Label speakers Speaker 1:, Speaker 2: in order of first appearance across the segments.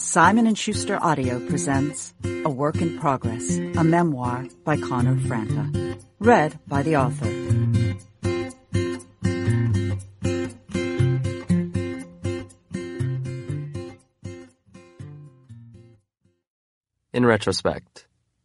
Speaker 1: Simon & Schuster Audio presents A Work in Progress, a memoir by Connor Franta. Read by the author.
Speaker 2: In retrospect.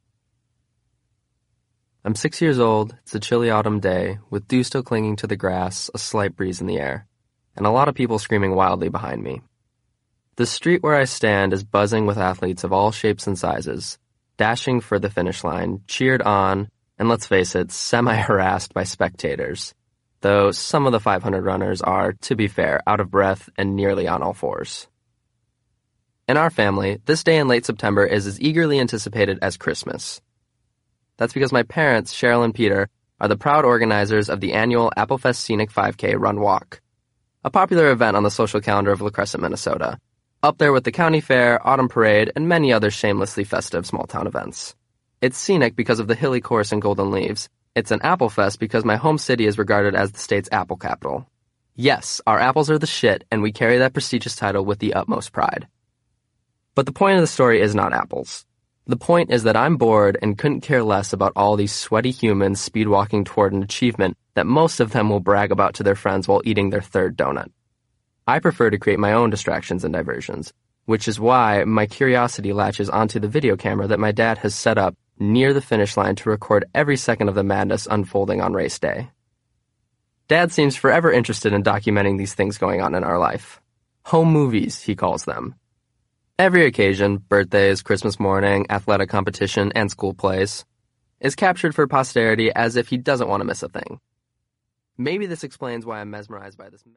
Speaker 2: I'm 6 years old, it's a chilly autumn day, with dew still clinging to the grass, a slight breeze in the air, and a lot of people screaming wildly behind me. The street where I stand is buzzing with athletes of all shapes and sizes, dashing for the finish line, cheered on, and let's face it, semi-harassed by spectators, though some of the 500 runners are, to be fair, out of breath and nearly on all fours. In our family, this day in late September is as eagerly anticipated as Christmas. That's because my parents, Cheryl and Peter, are the proud organizers of the annual Applefest Scenic 5K Run Walk, a popular event on the social calendar of La Crescent, Minnesota, up there with the county fair, autumn parade, and many other shamelessly festive small-town events. It's scenic because of the hilly course and golden leaves. It's an Applefest because my home city is regarded as the state's apple capital. Yes, our apples are the shit, and we carry that prestigious title with the utmost pride. But the point of the story is not apples. The point is that I'm bored and couldn't care less about all these sweaty humans speed-walking toward an achievement that most of them will brag about to their friends while eating their third donut. I prefer to create my own distractions and diversions, which is why my curiosity latches onto the video camera that my dad has set up near the finish line to record every second of the madness unfolding on race day. Dad seems forever interested in documenting these things going on in our life. Home movies, he calls them. Every occasion, birthdays, Christmas morning, athletic competition, and school plays, is captured for posterity as if he doesn't want to miss a thing. Maybe this explains why I'm mesmerized by this.